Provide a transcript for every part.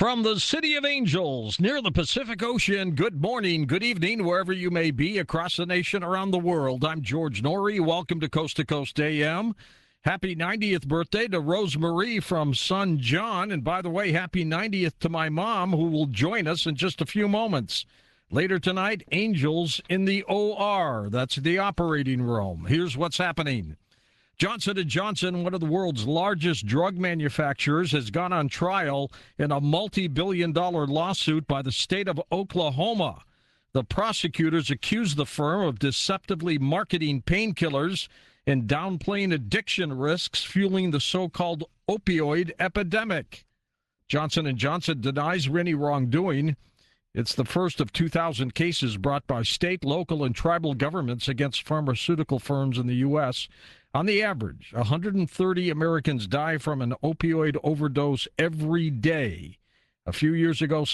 From the City of Angels near the Pacific Ocean, good morning, good evening, wherever you may be across the nation, around the world. I'm George Norrie. Welcome to Coast AM. Happy 90th birthday to Rosemarie from son John. And by the way, happy 90th to my mom, who will join us in just a few moments. Later tonight, Angels in the OR. That's the operating room. Here's what's happening. Johnson & Johnson, one of the world's largest drug manufacturers, has gone on trial in a multi-billion-dollar lawsuit by the state of Oklahoma. The prosecutors accuse the firm of deceptively marketing painkillers and downplaying addiction risks, fueling the so-called opioid epidemic. Johnson & Johnson denies any wrongdoing. It's the first of 2,000 cases brought by state, local, and tribal governments against pharmaceutical firms in the U.S. On the average, 130 Americans die from an opioid overdose every day. A few years ago,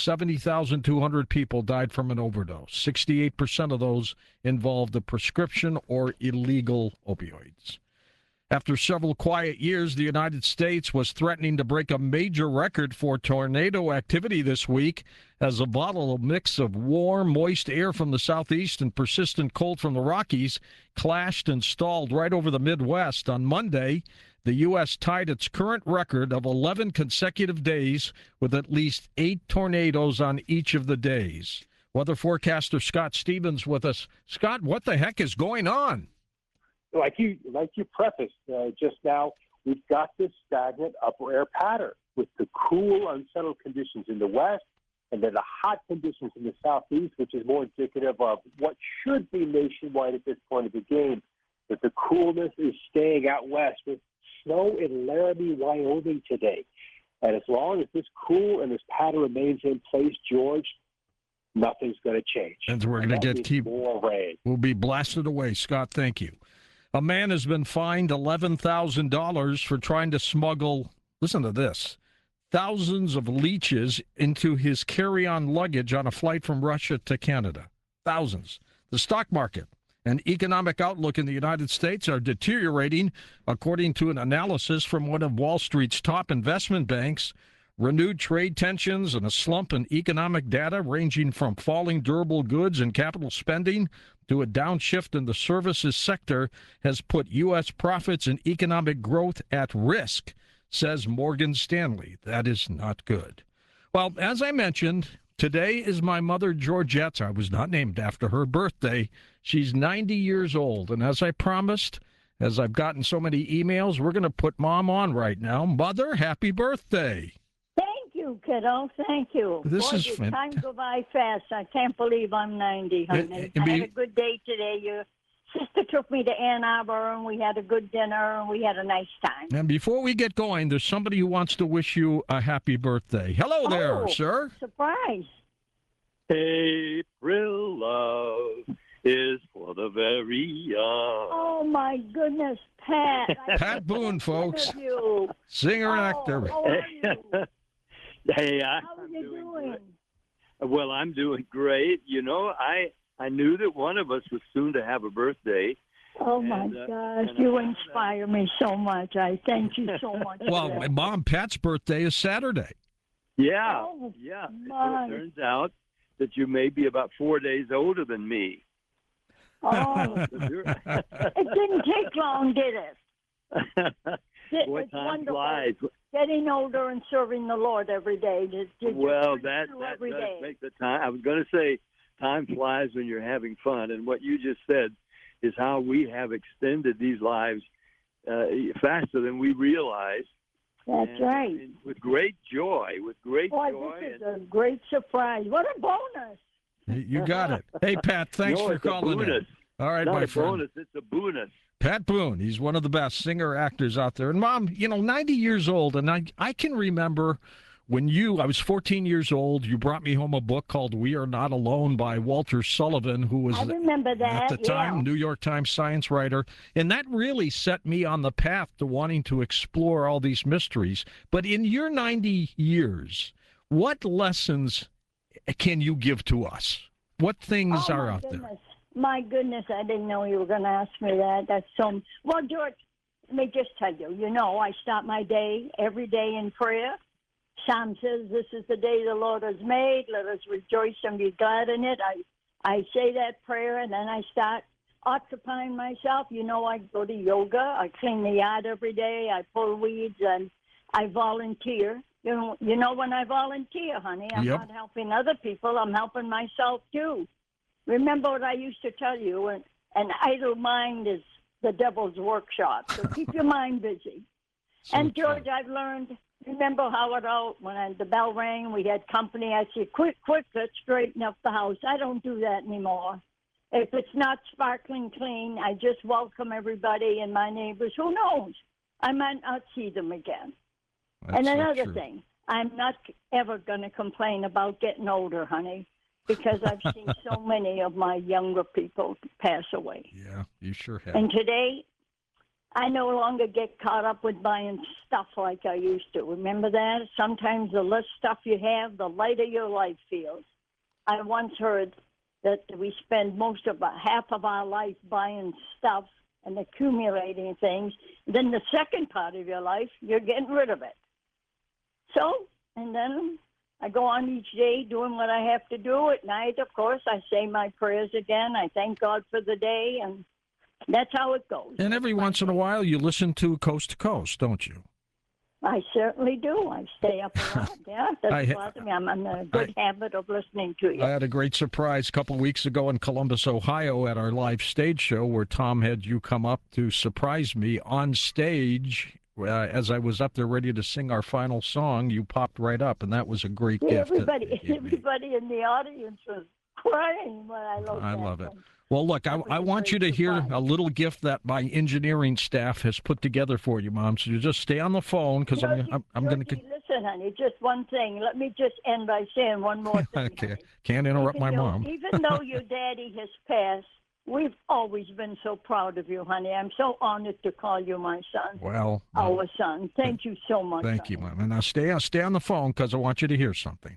70,200 people died from an overdose. 68% of those involved a prescription or illegal opioids. After several quiet years, the United States was threatening to break a major record for tornado activity this week as a volatile mix of warm, moist air from the southeast and persistent cold from the Rockies clashed and stalled right over the Midwest. On Monday, the U.S. tied its current record of 11 consecutive days with at least 8 tornadoes on each of the days. Weather forecaster Scott Stevens with us. Scott, what the heck is going on? Like you prefaced just now, we've got this stagnant upper air pattern with the cool, unsettled conditions in the west and then the hot conditions in the southeast, which is more indicative of what should be nationwide at this point of the game. But the coolness is staying out west with snow in Laramie, Wyoming today. And as long as this cool and this pattern remains in place, George, nothing's going to change. And we're going to keep more rain. We'll be blasted away. Scott, thank you. A man has been fined $11,000 for trying to smuggle, listen to this, thousands of leeches into his carry-on luggage on a flight from Russia to Canada. Thousands. The stock market and economic outlook in the United States are deteriorating, according to an analysis from one of Wall Street's top investment banks. Renewed trade tensions and a slump in economic data ranging from falling durable goods and capital spending to a downshift in the services sector has put U.S. profits and economic growth at risk, says Morgan Stanley. That is not good. Well, as I mentioned, today is my mother, Georgette's. I was not named after her birthday. She's 90 years old. And as I promised, as I've gotten so many emails, we're going to put Mom on right now. Mother, happy birthday. Kiddo, thank you. This is time go by fast. I can't believe I'm 90, honey. I had a good day today. Your sister took me to Ann Arbor, and we had a good dinner, and we had a nice time. And before we get going, there's somebody who wants to wish you a happy birthday. Hello there, sir. Surprise. April love is for the very young. Oh, my goodness, Pat. Pat Boone, folks. Singer and actor. How are you? Hey, how are you doing? Well, I'm doing great. You know, I knew that one of us was soon to have a birthday. Oh, my gosh. You inspire me so much. I thank you so much. Well, my mom, Pat's birthday is Saturday. Yeah. Oh, yeah. My. It turns out that you may be about 4 days older than me. Oh, it didn't take long, did it? What time wonderful. flies. Getting older and serving the Lord every day. Well, that every does day. make the time. I was going to say time flies when you're having fun. And what you just said is how we have extended these lives faster than we realize. That's right. And with great joy, Boy, this is a great surprise. What a bonus. You got it. Hey, Pat, thanks for calling in. All right, Not my a friend. bonus, it's a bonus. Pat Boone, he's one of the best singer-actors out there. And, Mom, 90 years old, and I can remember when I was 14 years old, you brought me home a book called We Are Not Alone by Walter Sullivan, who was, I remember that, at the time, New York Times science writer. And that really set me on the path to wanting to explore all these mysteries. But in your 90 years, what lessons can you give to us? What things are out there? My goodness, I didn't know you were going to ask me that. That's so. Well, George, let me just tell you, I start my day every day in prayer. Psalm says, "This is the day the Lord has made. Let us rejoice and be glad in it." I say that prayer, and then I start occupying myself. You know, I go to yoga. I clean the yard every day. I pull weeds, and I volunteer. You know when I volunteer, honey, I'm not helping other people. I'm helping myself, too. Remember what I used to tell you, an idle mind is the devil's workshop. So keep your mind busy. And, George, I've learned, remember how when the bell rang, we had company. I said, quick, let's straighten up the house. I don't do that anymore. If it's not sparkling clean, I just welcome everybody and my neighbors. Who knows? I might not see them again. And another thing, I'm not ever going to complain about getting older, honey, because I've seen so many of my younger people pass away. Yeah, you sure have. And today, I no longer get caught up with buying stuff like I used to. Remember that? Sometimes the less stuff you have, the lighter your life feels. I once heard that we spend half of our life buying stuff and accumulating things. Then the second part of your life, you're getting rid of it. So, and then I go on each day doing what I have to do. At night, of course, I say my prayers again. I thank God for the day, and that's how it goes. And every once in a while, you listen to Coast to Coast, don't you? I certainly do. I stay up a lot. Yeah, it doesn't bother me. I'm in a good habit of listening to you. I had a great surprise a couple of weeks ago in Columbus, Ohio, at our live stage show where Tom had you come up to surprise me on stage. As I was up there ready to sing our final song, you popped right up, and that was a great gift. Everybody in the audience was crying when I looked I love it. Well, look, I want you to hear a little gift that my engineering staff has put together for you, Mom. So you just stay on the phone because I'm going to. Listen, honey, just one thing. Let me just end by saying one more thing. Okay, can't interrupt my mom. Even though your daddy has passed, we've always been so proud of you, honey. I'm so honored to call you my son. Well, our son. Thank you so much. Thank you, Mom. And now stay on the phone because I want you to hear something.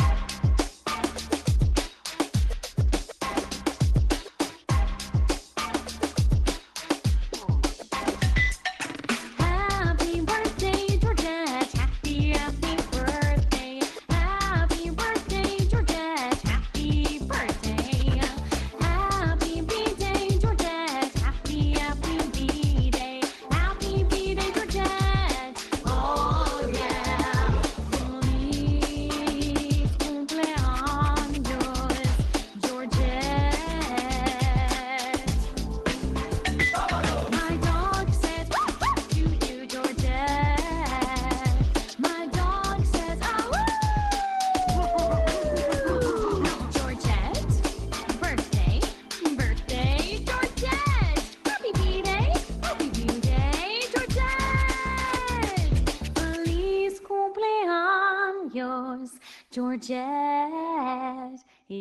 Georgette,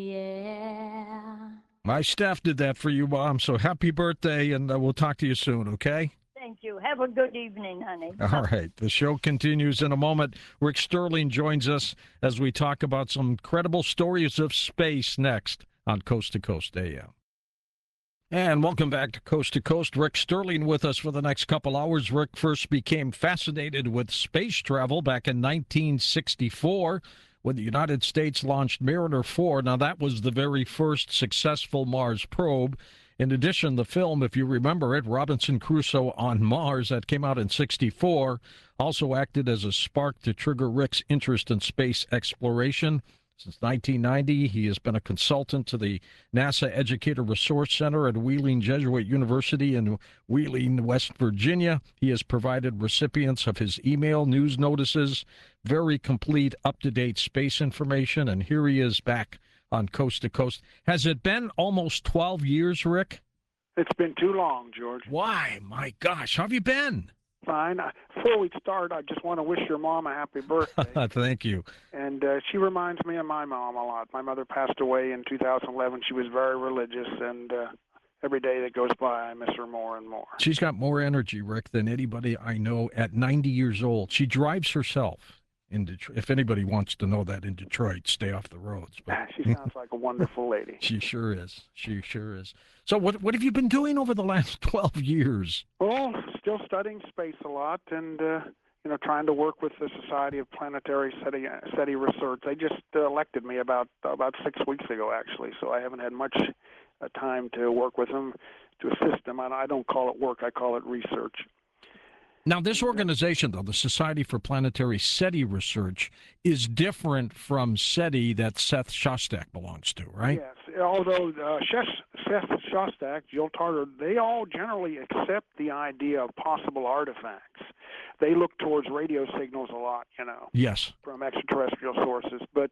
yeah. My staff did that for you, Mom, so happy birthday, and we'll talk to you soon, okay? Thank you. Have a good evening, honey. All right. The show continues in a moment. Rick Sterling joins us as we talk about some incredible stories of space next on Coast to Coast AM. And welcome back to Coast. Rick Sterling with us for the next couple hours. Rick first became fascinated with space travel back in 1964 when the United States launched Mariner 4. Now, that was the very first successful Mars probe. In addition, the film, if you remember it, Robinson Crusoe on Mars, that came out in 64, also acted as a spark to trigger Rick's interest in space exploration. Since 1990, he has been a consultant to the NASA Educator Resource Center at Wheeling Jesuit University in Wheeling, West Virginia. He has provided recipients of his email news notices, very complete, up-to-date space information, and here he is back on Coast to Coast. Has it been almost 12 years, Rick? It's been too long, George. Why? My gosh, how have you been? Fine. Before we start, I just want to wish your mom a happy birthday. Thank you. And she reminds me of my mom a lot. My mother passed away in 2011. She was very religious, and every day that goes by, I miss her more and more. She's got more energy, Rick, than anybody I know at 90 years old. She drives herself in Detroit. If anybody wants to know that in Detroit, stay off the roads. But she sounds like a wonderful lady. She sure is. She sure is. So what have you been doing over the last 12 years? Well, still studying space a lot, and trying to work with the Society of Planetary SETI Research. They just elected me about 6 weeks ago, actually, so I haven't had much time to work with them, to assist them. And I don't call it work, I call it research. Now, this organization, though, the Society for Planetary SETI Research, is different from SETI that Seth Shostak belongs to, right? Yes, although Seth Shostak, Jill Tarter, they all generally accept the idea of possible artifacts. They look towards radio signals a lot, Yes. from extraterrestrial sources. But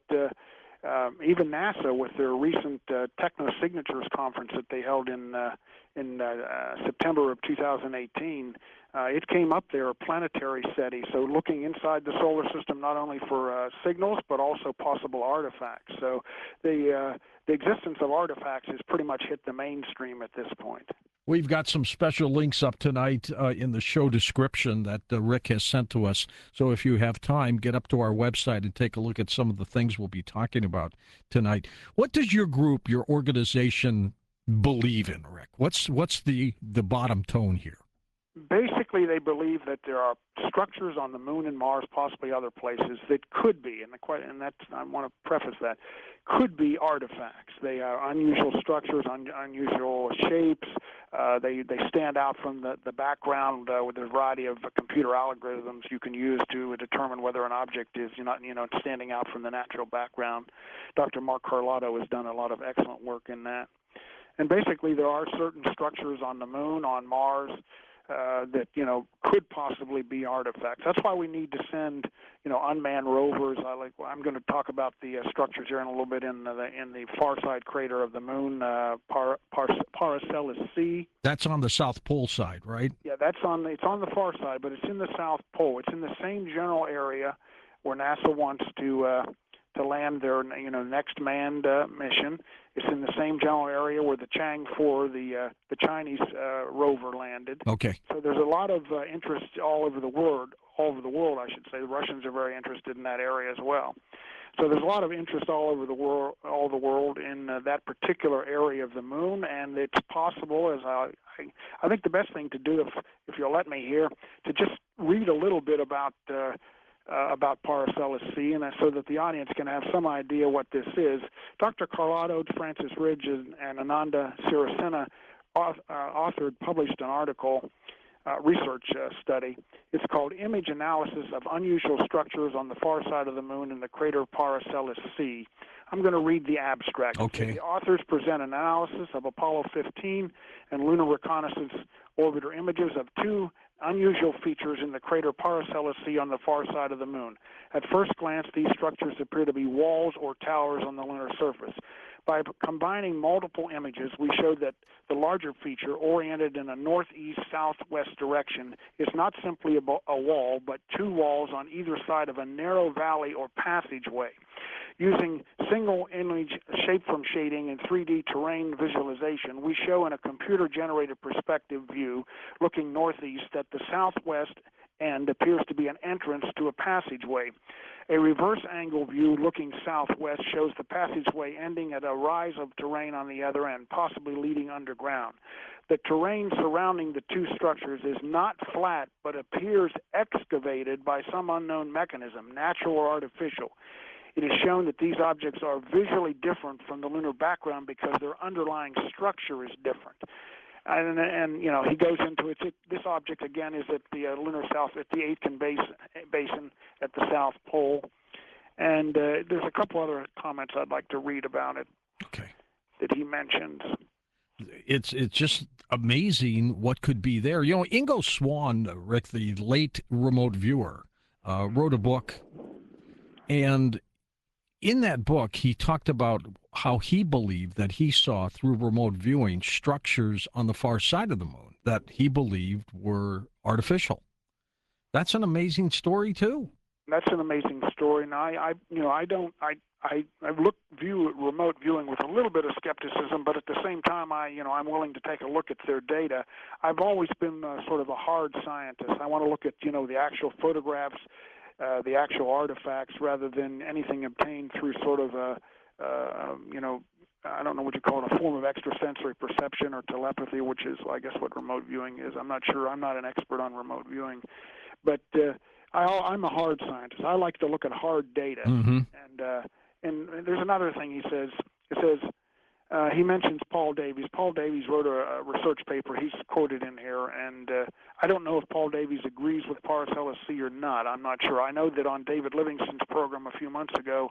even NASA, with their recent Techno-Signatures conference that they held in September of 2018, it came up there, planetary SETI, so looking inside the solar system not only for signals but also possible artifacts. So the existence of artifacts has pretty much hit the mainstream at this point. We've got some special links up tonight in the show description that Rick has sent to us. So if you have time, get up to our website and take a look at some of the things we'll be talking about tonight. What does your group, your organization, believe in, Rick? What's the bottom tone here? Basically, they believe that there are structures on the Moon and Mars, possibly other places, that could be, and that's, I want to preface that, could be artifacts. They are unusual structures, unusual shapes. They stand out from the background with a variety of computer algorithms you can use to determine whether an object is standing out from the natural background. Dr. Mark Carlotto has done a lot of excellent work in that. And basically, there are certain structures on the Moon, on Mars, that could possibly be artifacts. That's why we need to send unmanned rovers. I'm going to talk about the structures here in a little bit in the far side crater of the Moon, Paracelsus C. That's on the South Pole side, right? Yeah, it's on the far side, but it's in the South Pole. It's in the same general area where NASA wants to land their next manned mission. It's in the same general area where the Chang 4, the Chinese rover, landed. Okay. So there's a lot of interest all over the world. I should say. The Russians are very interested in that area as well. So there's a lot of interest all over the world in that particular area of the Moon, and it's possible, as I think the best thing to do, if you'll let me here, to just read a little bit about Paracelsus C, and so that the audience can have some idea what this is. Dr. Carlotto, Francis Ridge, and Ananda Sirisena published an article, research study. It's called Image Analysis of Unusual Structures on the Far Side of the Moon in the Crater Paracelsus C. I'm going to read the abstract. Okay. The authors present an analysis of Apollo 15 and lunar reconnaissance orbiter images of two unusual features in the crater Paracelsus C on the far side of the Moon. At first glance, these structures appear to be walls or towers on the lunar surface. By combining multiple images, we showed that the larger feature, oriented in a northeast-southwest direction, is not simply a wall, but two walls on either side of a narrow valley or passageway. Using single image shape from shading and 3D terrain visualization, we show in a computer-generated perspective view looking northeast that the southwest end appears to be an entrance to a passageway. A reverse angle view looking southwest shows the passageway ending at a rise of terrain on the other end, possibly leading underground. The terrain surrounding the two structures is not flat, but appears excavated by some unknown mechanism, natural or artificial. It is shown that these objects are visually different from the lunar background because their underlying structure is different. And he goes into it. This object again is at the lunar south, at the Aitken Basin at the South Pole. And there's a couple other comments I'd like to read about it. Okay. That he mentions. It's just amazing what could be there. Ingo Swann, Rick, the late remote viewer, wrote a book, and in that book, he talked about how he believed that he saw through remote viewing structures on the far side of the Moon that he believed were artificial. That's an amazing story too. That's an amazing story, and I view remote viewing with a little bit of skepticism, but at the same time, I'm willing to take a look at their data. I've always been sort of a hard scientist. I want to look at the actual photographs, the actual artifacts, rather than anything obtained through sort of I don't know what you call it, a form of extrasensory perception or telepathy, which is, I guess, what remote viewing is. I'm not sure. I'm not an expert on remote viewing. But I'm a hard scientist. I like to look at hard data. Mm-hmm. And there's another thing he says. It says he mentions Paul Davies. Paul Davies wrote a research paper. He's quoted in here, and I don't know if Paul Davies agrees with Paracelsus C or not. I'm not sure. I know that on David Livingston's program a few months ago,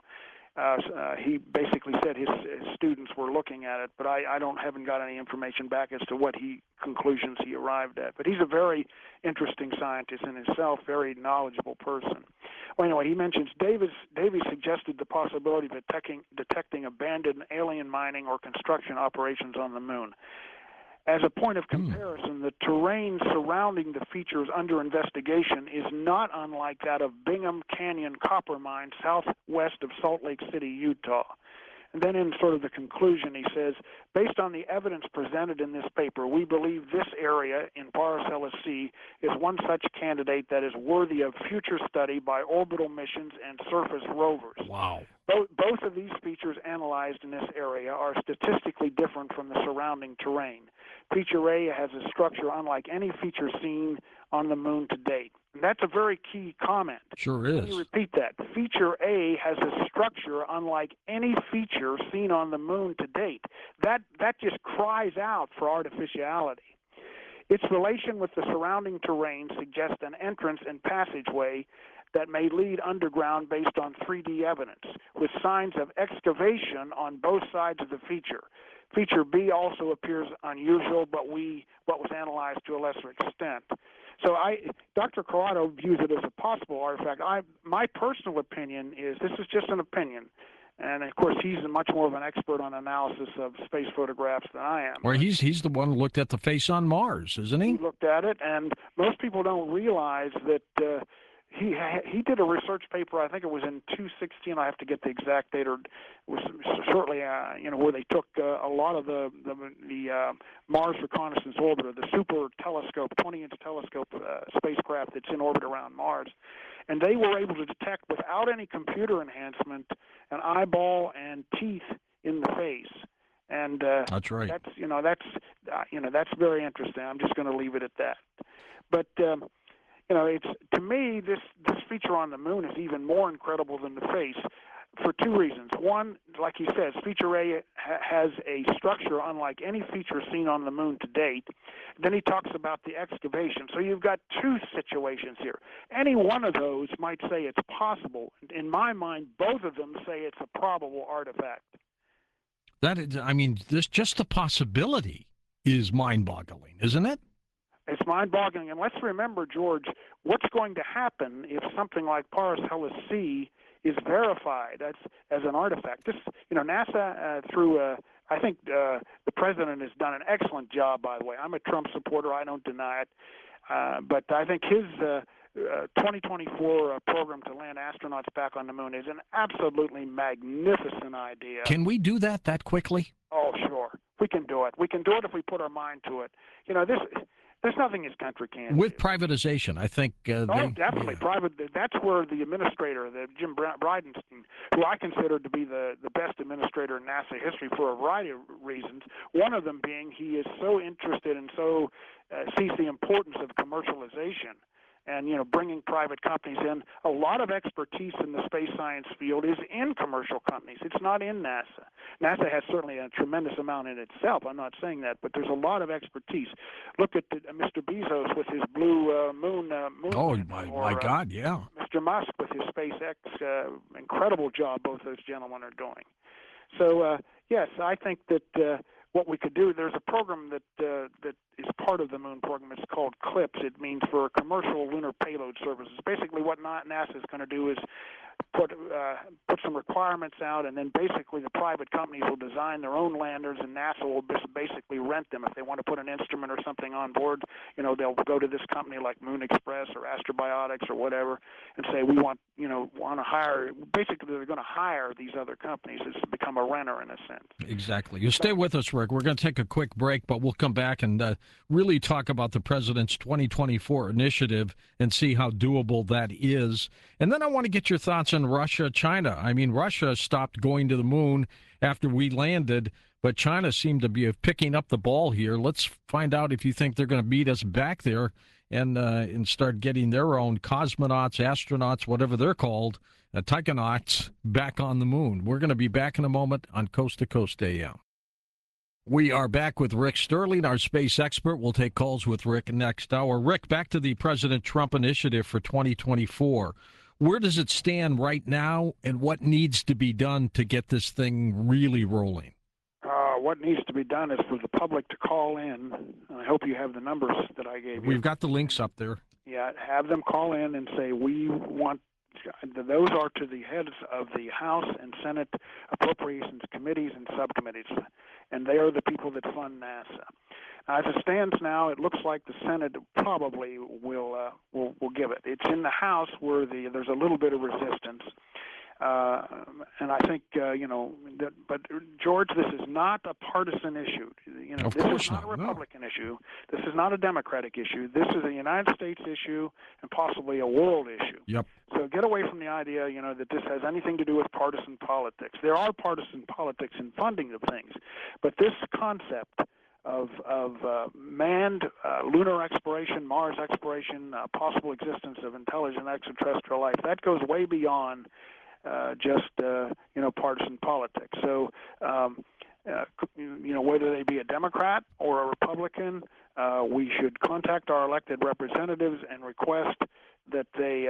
he basically said his students were looking at it, but I haven't got any information back as to what conclusions he arrived at. But he's a very interesting scientist in himself, very knowledgeable person. Well, anyway, he mentions Davies suggested the possibility of detecting abandoned alien mining or construction operations on the moon. As a point of comparison, the terrain surrounding the features under investigation is not unlike that of Bingham Canyon copper mine southwest of Salt Lake City, Utah. And then in sort of the conclusion, he says, based on the evidence presented in this paper, we believe this area in Paracelsus C is one such candidate that is worthy of future study by orbital missions and surface rovers. Wow. Both of these features analyzed in this area are statistically different from the surrounding terrain. Feature A has a structure unlike any feature seen on the moon to date. And that's a very key comment. Sure is. Let me repeat that. Feature A has a structure unlike any feature seen on the moon to date. That just cries out for artificiality. Its relation with the surrounding terrain suggests an entrance and passageway that may lead underground based on 3D evidence, with signs of excavation on both sides of the feature. Feature B also appears unusual, but was analyzed to a lesser extent. So Dr. Corrado views it as a possible artifact. My personal opinion is, this is just an opinion, and of course he's much more of an expert on analysis of space photographs than I am. Well, he's the one who looked at the face on Mars, isn't he? He looked at it, and most people don't realize that he did a research paper. I think it was in 2016. I have to get the exact date, or it was shortly, where they took a lot of the Mars Reconnaissance Orbiter, the super telescope, 20-inch telescope spacecraft that's in orbit around Mars, and they were able to detect without any computer enhancement an eyeball and teeth in the face. And that's right. That's very interesting. I'm just going to leave it at that. But it's, to me, this feature on the moon is even more incredible than the face for two reasons. One, like he says, feature A has a structure unlike any feature seen on the moon to date. Then he talks about the excavation. So you've got two situations here. Any one of those might say it's possible. In my mind, both of them say it's a probable artifact. Just the possibility is mind-boggling, isn't it? It's mind-boggling. And let's remember, George, what's going to happen if something like Paracelsus C is verified as an artifact? NASA, I think the president has done an excellent job, by the way. I'm a Trump supporter. I don't deny it. But I think his 2024 program to land astronauts back on the moon is an absolutely magnificent idea. Can we do that quickly? Oh, sure. We can do it. We can do it if we put our mind to it. There's nothing this country can't With do. privatization, I think. Definitely. Private. That's where the administrator, Jim Bridenstine, who I consider to be the best administrator in NASA history for a variety of reasons, one of them being he is so interested and so sees the importance of commercialization and, bringing private companies in. A lot of expertise in the space science field is in commercial companies. It's not in NASA. NASA has certainly a tremendous amount in itself. I'm not saying that, but there's a lot of expertise. Look at Mr. Bezos with his blue moon. Oh, my God, yeah. Mr. Musk with his SpaceX. Incredible job both those gentlemen are doing. So, yes, I think that what we could do, there's a program that is part of the moon program. It's called CLIPS. It means for Commercial Lunar Payload Services. Basically what NASA is going to do is put some requirements out, and then basically the private companies will design their own landers, and NASA will basically rent them. If they want to put an instrument or something on board, they'll go to this company like Moon Express or Astrobiotics or whatever and say, we want to hire. Basically, they're going to hire these other companies. It's become a renter in a sense. Exactly. You stay with us, Rick. We're going to take a quick break, but we'll come back and really talk about the president's 2024 initiative and see how doable that is. And then I want to get your thoughts on Russia, China. Russia stopped going to the moon after we landed, but China seemed to be picking up the ball here. Let's find out if you think they're going to beat us back there and start getting their own cosmonauts, astronauts, whatever they're called, taikonauts, back on the moon. We're going to be back in a moment on Coast to Coast AM. We are back with Rick Sterling, our space expert. We'll take calls with Rick next hour. Rick, back to the President Trump initiative for 2024. Where does it stand right now, and what needs to be done to get this thing really rolling? What needs to be done is for the public to call in. I hope you have the numbers that I gave you. We've got the links up there. Yeah, have them call in and say, we want, those are to the heads of the House and Senate Appropriations Committees and subcommittees, and they are the people that fund NASA. As it stands now, it looks like the Senate probably will give it. It's in the House where there's a little bit of resistance. And I think, but George, this is not a partisan issue. Of this course is not not, a Republican issue. This is not a Democratic issue. This is a United States issue and possibly a world issue. Yep. So get away from the idea, that this has anything to do with partisan politics. There are partisan politics in funding of things, but this concept of manned lunar exploration, Mars exploration, possible existence of intelligent extraterrestrial life, that goes way beyond just partisan politics. So whether they be a Democrat or a Republican, we should contact our elected representatives and request that they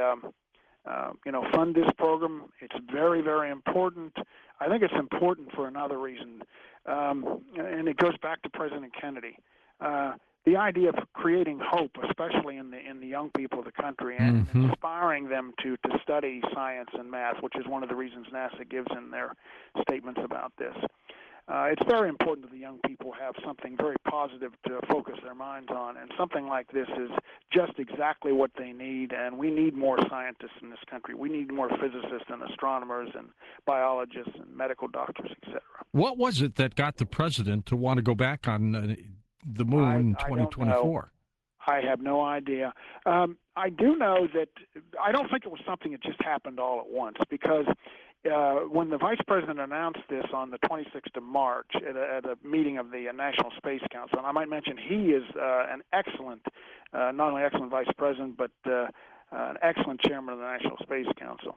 fund this program. It's very, very important. I think it's important for another reason, and it goes back to President Kennedy. The idea of creating hope, especially in the young people of the country, and inspiring them to study science and math, which is one of the reasons NASA gives in their statements about this. It's very important that the young people have something very positive to focus their minds on, and something like this is just exactly what they need, and we need more scientists in this country. We need more physicists and astronomers and biologists and medical doctors, etc. What was it that got the president to want to go back on the moon in 2024? I have no idea. I do know that I don't think it was something that just happened all at once, because when the vice president announced this on the 26th of March at a meeting of the National Space Council, and I might mention he is an excellent, not only excellent vice president, but an excellent chairman of the National Space Council.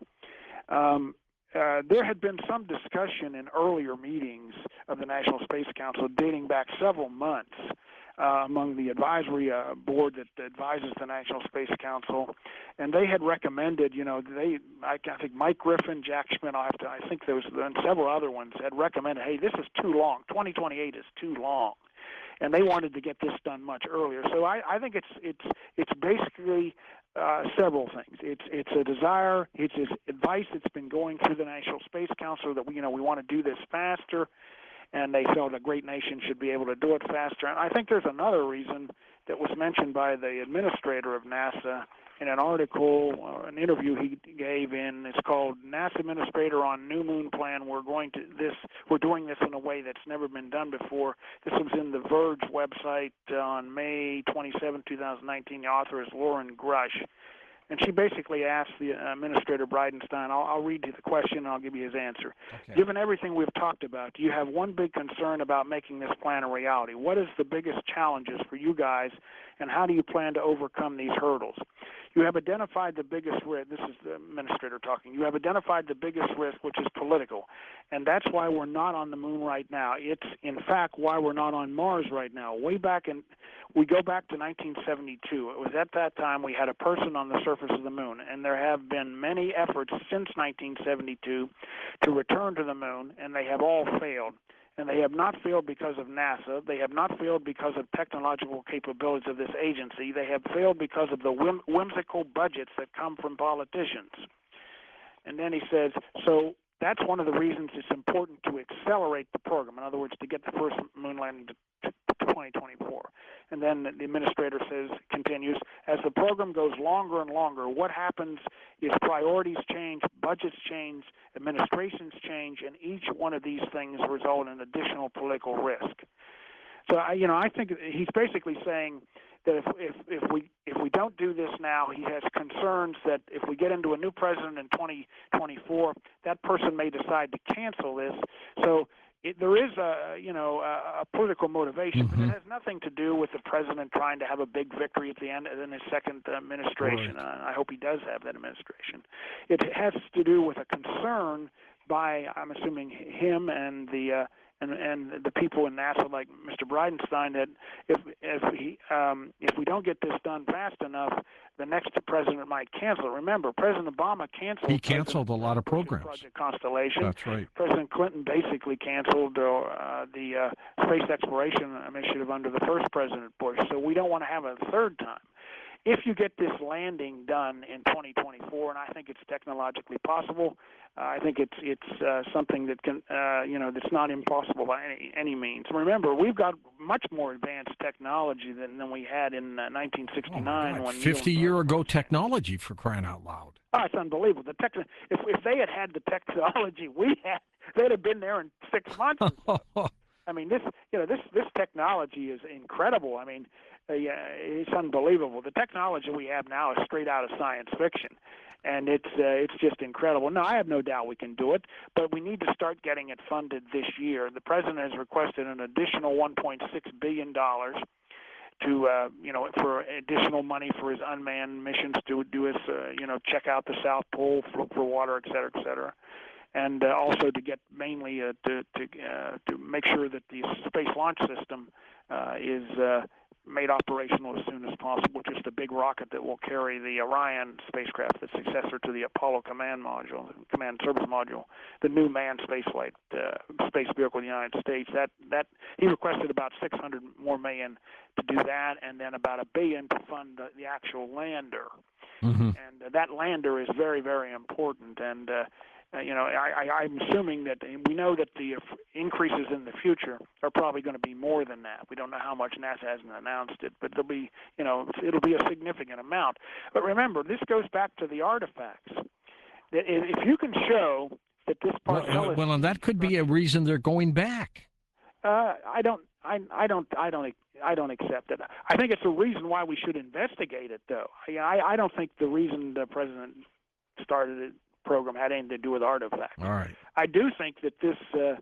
There had been some discussion in earlier meetings of the National Space Council dating back several months among the advisory board that advises the National Space Council, and they had recommended, I think Mike Griffin, Jack Schmitt, I think there was, and several other ones had recommended, hey, this is too long. 2028 is too long, and they wanted to get this done much earlier. So I think it's basically several things. It's a desire. It's advice that's been going through the National Space Council that we want to do this faster, and they felt a great nation should be able to do it faster. And I think there's another reason that was mentioned by the administrator of NASA in an article, an interview he gave in. It's called NASA Administrator on New Moon Plan. We're doing this in a way that's never been done before. This was in the Verge website on May 27, 2019. The author is Lauren Grush. And she basically asked the Administrator Bridenstine, I'll read you the question and I'll give you his answer. Okay. Given everything we've talked about, do you have one big concern about making this plan a reality? What is the biggest challenges for you guys, and how do you plan to overcome these hurdles? You have identified the biggest risk. This is the administrator talking. You have identified the biggest risk, which is political, and that's why we're not on the moon right now. It's, in fact, why we're not on Mars right now. We go back to 1972. It was at that time we had a person on the surface of the moon, and there have been many efforts since 1972 to return to the moon, and they have all failed. And they have not failed because of NASA. They have not failed because of technological capabilities of this agency. They have failed because of the whimsical budgets that come from politicians. And then he says, so that's one of the reasons it's important to accelerate the program. In other words, to get the first moon landing to 2024. And then the administrator continues, as the program goes longer and longer, what happens is priorities change, budgets change, administrations change, and each one of these things result in additional political risk. So I think he's basically saying that if we don't do this now, he has concerns that if we get into a new president in 2024, that person may decide to cancel this. So there is a political motivation, but it has nothing to do with the president trying to have a big victory at the end in his second administration. Right. I hope he does have that administration. It has to do with a concern by, I'm assuming, him and the people in NASA, like Mr. Bridenstine, that if we don't get this done fast enough, the next president might cancel it. Remember, President Obama canceled. He canceled a lot of programs. Project Constellation. That's right. President Clinton basically canceled the space exploration initiative under the first President Bush. So we don't want to have a third time. If you get this landing done in 2024, and I think it's technologically possible, I think it's something that can that's not impossible by any means. Remember, we've got much more advanced technology than we had in 1969 when 50-year ago technology, for crying out loud. Oh, it's unbelievable. If they had the technology we had, they'd have been there in 6 months. I mean, this technology is incredible. I mean, it's unbelievable. The technology we have now is straight out of science fiction, and it's just incredible. No, I have no doubt we can do it, but we need to start getting it funded this year. The president has requested an additional $1.6 billion to for additional money for his unmanned missions to do his check out the South Pole for water, et cetera, and also to get mainly to make sure that the Space Launch System is made operational as soon as possible. Just a big rocket that will carry the Orion spacecraft, the successor to the Apollo command and service module, the new manned spaceflight space vehicle of the United States. That he requested about $600 more million to do that, and then about $1 billion to fund the actual lander. Mm-hmm. And that lander is very, very important. And I'm assuming that we know that the increases in the future are probably going to be more than that. We don't know how much. NASA hasn't announced it, but it'll be a significant amount. But remember, this goes back to the artifacts. That if you can show that this Parcellus, well, and that could be a reason they're going back. I don't accept it. I think it's a reason why we should investigate it, though. I don't think the reason the president started it program had anything to do with artifacts. All right. I do think that this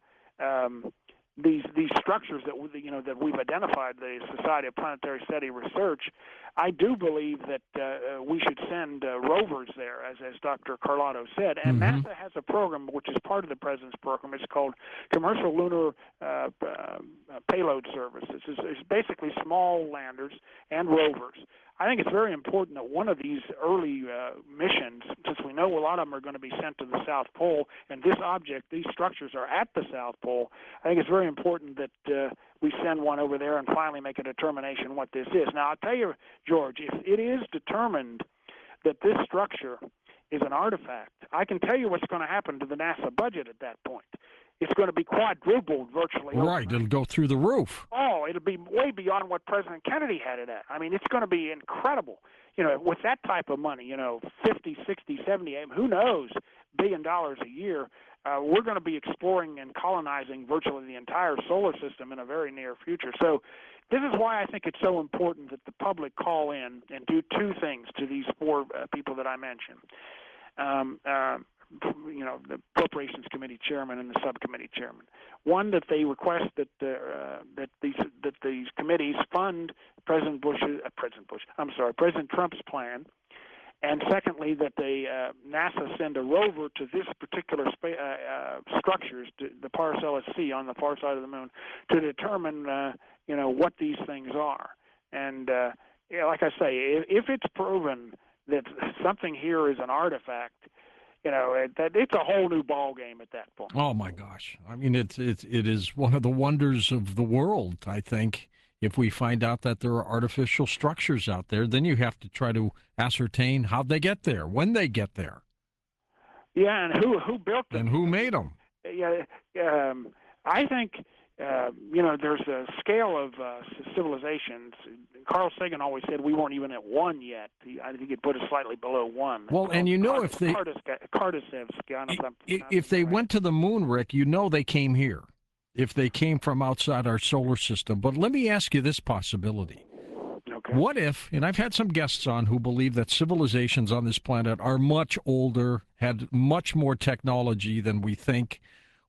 these structures that we've identified, the Society of Planetary Study Research, I do believe that we should send rovers there, as Dr. Carlotto said. And NASA has a program which is part of the president's program. It's called Commercial Lunar Payload Services. It's basically small landers and rovers. I think it's very important that one of these early missions, since we know a lot of them are going to be sent to the South Pole, and these structures are at the South Pole, I think it's very important that we send one over there and finally make a determination what this is. Now, I'll tell you, George, if it is determined that this structure is an artifact, I can tell you what's going to happen to the NASA budget at that point. It's going to be quadrupled virtually. Right, it'll go through the roof. Oh, it'll be way beyond what President Kennedy had it at. I mean, it's going to be incredible. With that type of money, 50, 60, 70, who knows, $1 billion a year, we're going to be exploring and colonizing virtually the entire solar system in a very near future. So this is why I think it's so important that the public call in and do two things to these four people that I mentioned. The Appropriations Committee chairman and the subcommittee chairman. One, that they request that these committees fund President Trump's plan, and secondly, that NASA send a rover to this particular structures, to the Paracellus C on the far side of the moon, to determine what these things are. And like I say, if it's proven that something here is an artifact, it's a whole new ball game at that point. Oh my gosh! I mean, it is one of the wonders of the world. I think if we find out that there are artificial structures out there, then you have to try to ascertain how they get there, when they get there. Yeah, and who built them, and who made them. Yeah, I think there's a scale of civilizations. Carl Sagan always said we weren't even at one yet. I think he'd put us slightly below one. Well, and if they went to the moon, Rick, they came here. If they came from outside our solar system. But let me ask you this possibility. Okay. What if, and I've had some guests on who believe that civilizations on this planet are much older, had much more technology than we think.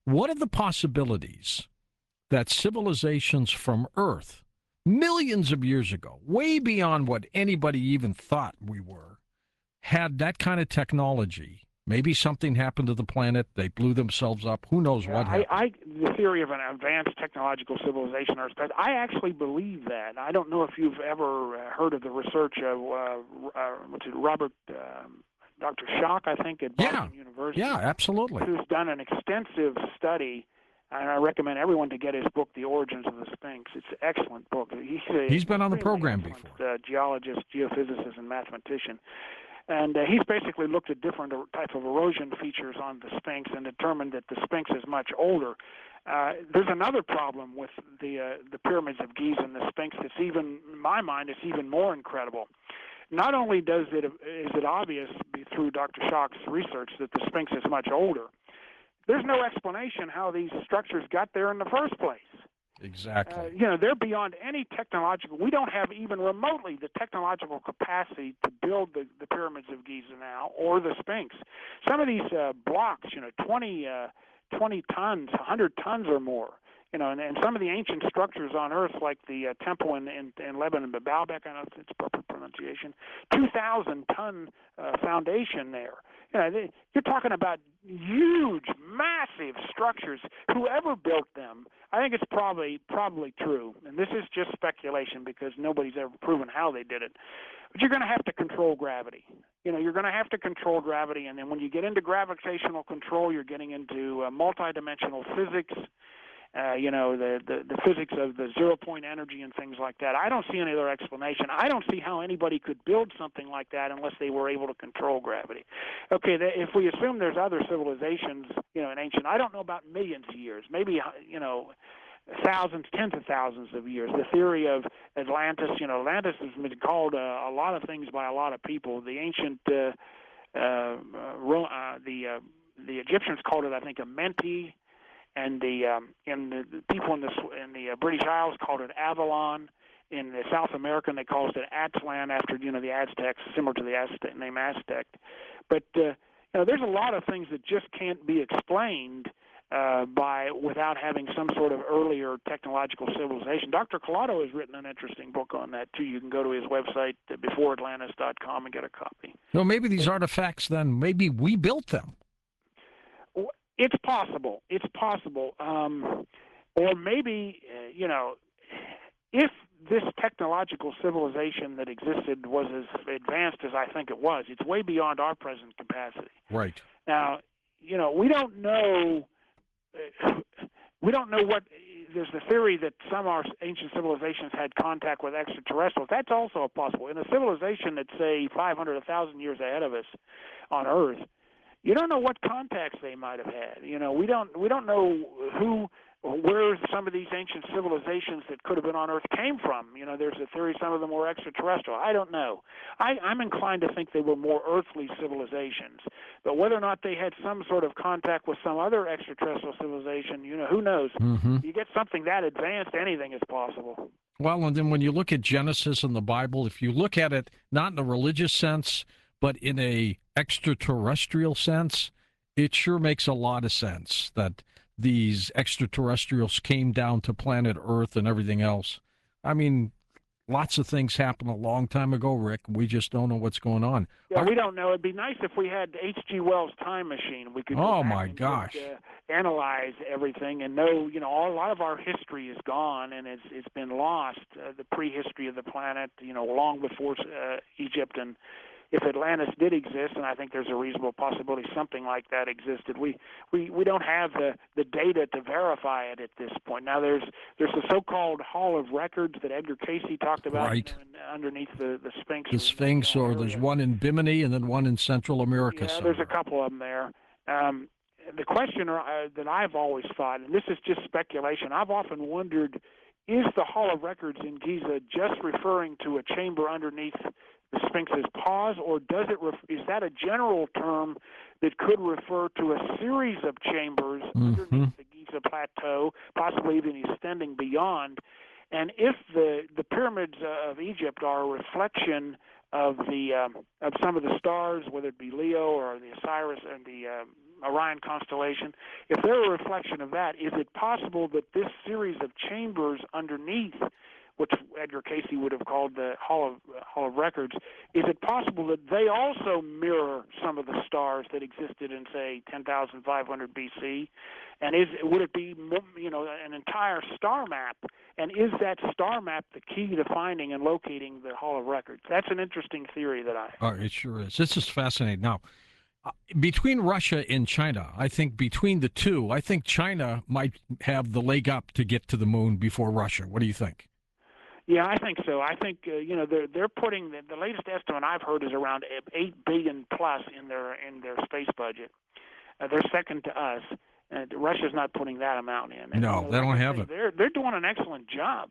What are the possibilities that civilizations from Earth, millions of years ago, way beyond what anybody even thought we were, had that kind of technology? Maybe something happened to the planet. They blew themselves up. Who knows what happened? The theory of an advanced technological civilization, I actually believe that. I don't know if you've ever heard of the research of Robert, Dr. Schoch, I think, at Boston University. Yeah, absolutely. Who's done an extensive study, and I recommend everyone to get his book, The Origins of the Sphinx. It's an excellent book. He's been on the program before. Geologist, geophysicist, and mathematician. And he's basically looked at different types of erosion features on the Sphinx and determined that the Sphinx is much older. There's another problem with the pyramids of Giza and the Sphinx that's even, in my mind, it's even more incredible. Not only is it obvious through Dr. Schoch's research that the Sphinx is much older, there's no explanation how these structures got there in the first place. Exactly. They're beyond any technological. We don't have even remotely the technological capacity to build the pyramids of Giza now or the Sphinx. Some of these blocks, 20 tons, 100 tons or more. And some of the ancient structures on Earth, like the temple in Lebanon, Baalbek, I don't know if it's proper pronunciation, 2,000-ton foundation there. You're talking about huge, massive structures. Whoever built them, I think it's probably true. And this is just speculation because nobody's ever proven how they did it. But you're going to have to control gravity. You're going to have to control gravity, and then when you get into gravitational control, you're getting into multidimensional physics. The physics of the zero-point energy and things like that. I don't see any other explanation. I don't see how anybody could build something like that unless they were able to control gravity. Okay, if we assume there's other civilizations, in ancient, I don't know about millions of years, maybe, thousands, tens of thousands of years. The theory of Atlantis, Atlantis has been called a lot of things by a lot of people. The ancient, the Egyptians called it, I think, Amenti. And the people in the British Isles called it Avalon. In the South American, they called it Aztlan after the Aztecs, similar to the name Aztec. But there's a lot of things that just can't be explained without having some sort of earlier technological civilization. Dr. Collado has written an interesting book on that too. You can go to his website beforeatlantis.com and get a copy. Well, maybe these artifacts then maybe we built them. It's possible. Or maybe, if this technological civilization that existed was as advanced as I think it was, it's way beyond our present capacity. Right. Now, we don't know. We don't know what. There's the theory that some of our ancient civilizations had contact with extraterrestrials. That's also possible. In a civilization that's, say, 500, 1,000 years ahead of us on Earth, you don't know what contacts they might have had. We don't know where some of these ancient civilizations that could have been on Earth came from. There's a theory some of them were extraterrestrial. I don't know. I'm inclined to think they were more earthly civilizations. But whether or not they had some sort of contact with some other extraterrestrial civilization, who knows? Mm-hmm. You get something that advanced, anything is possible. Well, and then when you look at Genesis and the Bible, if you look at it not in a religious sense, but in a extraterrestrial sense, it sure makes a lot of sense that these extraterrestrials came down to planet Earth and everything else. I mean, lots of things happened a long time ago, Rick. We just don't know what's going on. Yeah, we don't know. It'd be nice if we had H.G. Wells' time machine. We could oh my gosh, analyze everything and know. A lot of our history is gone and it's been lost. The prehistory of the planet, long before Egypt and. If Atlantis did exist, and I think there's a reasonable possibility something like that existed, we don't have the data to verify it at this point. Now there's the so-called Hall of Records that Edgar Casey talked about, right, underneath the Sphinx. The Sphinx, or there's one in Bimini and then one in Central America. Yeah, there's a couple of them there. The question that I've always thought, and this is just speculation, I've often wondered, is the Hall of Records in Giza just referring to a chamber underneath the Sphinx's paws, or is that a general term that could refer to a series of chambers underneath the Giza plateau, possibly even extending beyond? And if the pyramids of Egypt are a reflection of some of the stars, whether it be Leo or the Osiris and the Orion constellation, if they're a reflection of that, is it possible that this series of chambers underneath, which Edgar Casey would have called the Hall of Records, is it possible that they also mirror some of the stars that existed in, say, 10,500 BC? And would it be, an entire star map? And is that star map the key to finding and locating the Hall of Records? That's an interesting theory that I. Oh, it sure is. This is fascinating. Now, between Russia and China, I think between the two, I think China might have the leg up to get to the moon before Russia. What do you think? Yeah, I think so. I think they're putting the latest estimate I've heard is around $8 billion plus in their space budget. They're second to us. Russia's not putting that amount in. And, no, they don't have it. They're doing an excellent job.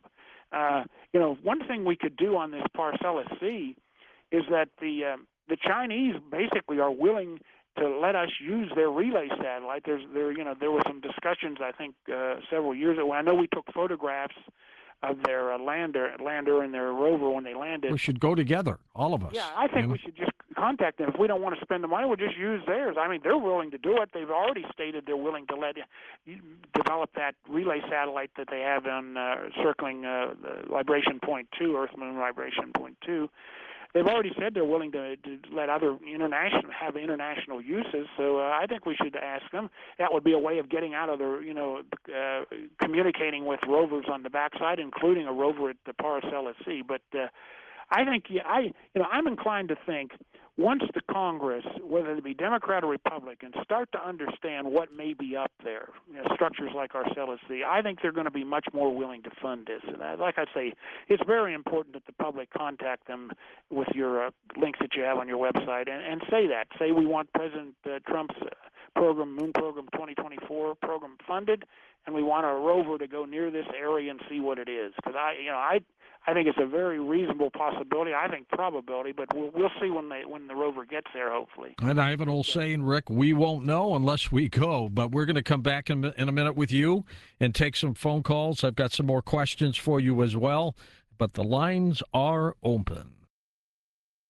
One thing we could do on this Parcellus C is that the Chinese basically are willing to let us use their relay satellite. There were some discussions I think several years ago. I know we took photographs of their lander and their rover when they landed. We should go together, all of us. Yeah, I think we should just contact them. If we don't want to spend the money, we'll just use theirs. I mean, they're willing to do it. They've already stated they're willing to let you develop that relay satellite that they have on circling the Libration Point 2, Earth Moon Libration Point 2. They've already said they're willing to let other international uses. So I think we should ask them. That would be a way of getting out of communicating with rovers on the backside, including a rover at the Paracellus C. But I think I'm inclined to think once the Congress, whether it be Democrat or Republican, start to understand what may be up there, structures like Arcellus C, I think they're going to be much more willing to fund this. And like I say, it's very important that the public contact them with your links that you have on your website and say that. Say we want President Trump's Moon Program 2024 program funded, and we want a rover to go near this area and see what it is. Because I think it's a very reasonable possibility. I think probability, but we'll see when the rover gets there, hopefully. And I have an old saying, Rick, we won't know unless we go. But we're going to come back in a minute with you and take some phone calls. I've got some more questions for you as well. But the lines are open.